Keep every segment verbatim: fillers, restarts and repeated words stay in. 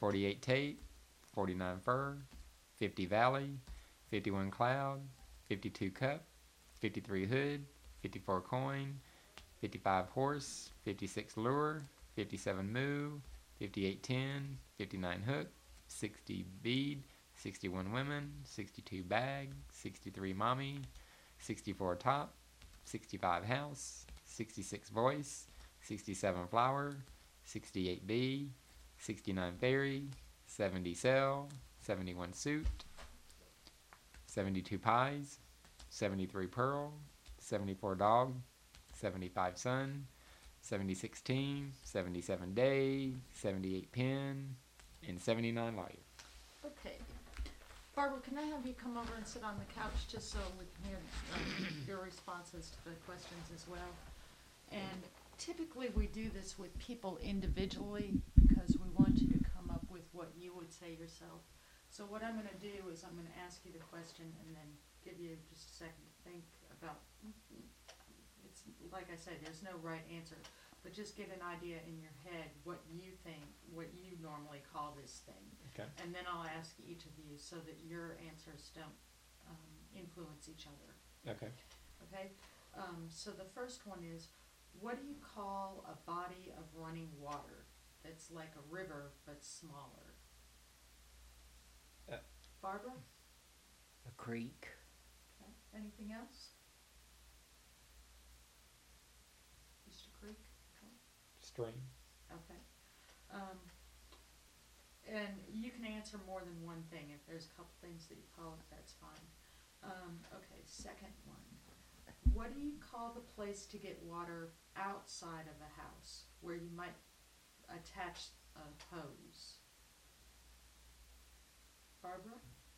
forty-eight Tate, forty-nine Fur, fifty Valley, fifty-one Cloud, fifty-two Cup, fifty-three Hood, fifty-four Coin, fifty-five Horse, fifty-six Lure, fifty-seven Moo, fifty-eight Ten, fifty-nine Hook, sixty Bead, sixty-one Women, sixty-two Bag, sixty-three Mommy, sixty-four Top, sixty-five House, sixty-six Voice, sixty-seven Flower, sixty-eight B, sixty-nine Fairy, seventy Cell, seventy-one Suit, seventy-two Pies, seventy-three Pearl, seventy-four Dog, seventy-five Sun, seventy-six Team, seventy-seven Day, seventy-eight Pin, and seventy-nine Lawyer. Okay. Barbara, can I have you come over and sit on the couch just so we can hear um, your responses to the questions as well? And typically we do this with people individually because we want you to come up with what you would say yourself. So what I'm going to do is I'm going to ask you the question and then give you just a second to think about, it's like I said, there's no right answer, but just get an idea in your head what you think, what you normally call this thing. Okay. And then I'll ask each of you so that your answers don't um, influence each other. Okay. Okay? Um, so the first one is, what do you call a body of running water that's like a river but smaller? Uh, Barbara? A creek. Okay. Anything else? Just a creek? Okay. Stream. Okay. Um, and you can answer more than one thing. If there's a couple things that you call it, that's fine. Um, okay, second one. What do you call the place to get water outside of a house where you might attach a hose? Barbara?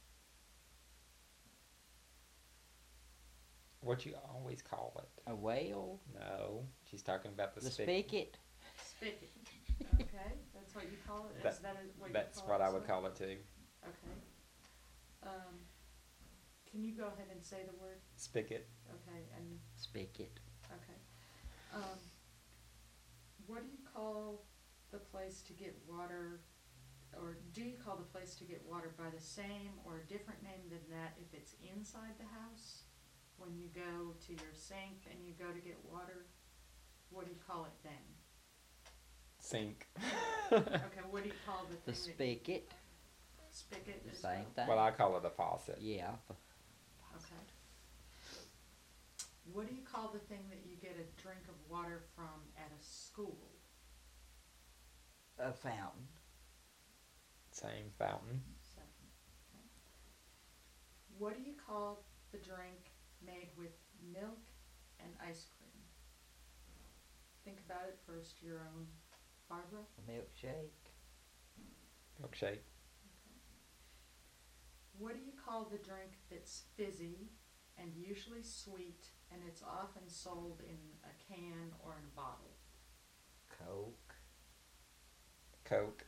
What you always call it? A whale. No, she's talking about the, The spigot. spigot. Spigot. Okay, that's what you call it? That- Is that what That's you call what it? I would sir? call it too. Okay. Um, can you go ahead and say the word? Spigot. Okay, and Spigot. okay. Um, what do you call the place to get water, or do you call the place to get water by the same or a different name than that if it's inside the house? When you go to your sink and you go to get water, what do you call it then? Sink. Okay, what do you call the The thing spigot. that spigot The as same well? thing. Well, I call it a faucet. Yeah. Okay. What do you call the thing that you get a drink of water from at a school? A fountain. Same fountain. So, okay. What do you call the drink made with milk and ice cream? Think about it first, your own. Barbara? A milkshake. Milkshake. Okay. What do you call the drink that's fizzy and usually sweet and it's often sold in a can or in a bottle? Coke. Coke.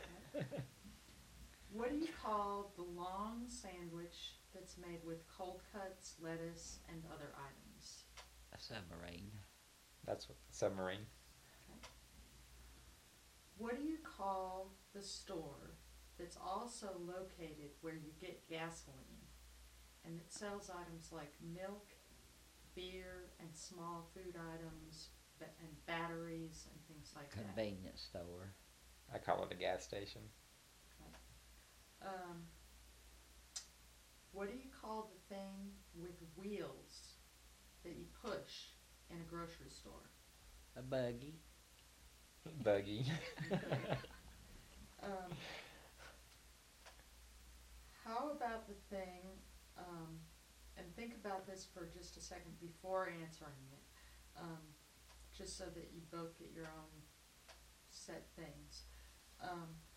What do you call the long sandwich that's made with cold cuts, lettuce, and other items? A submarine. That's what, submarine. Okay. What do you call the store that's also located where you get gasoline and it sells items like milk, beer, and small food items ba- and batteries and things like that? Convenience store. I call it a gas station. Um, what do you call the thing with wheels that you push in a grocery store? A buggy. Buggy. Um, how about the thing, um, and think about this for just a second before answering it, um, just so that you both get your own set things. Um,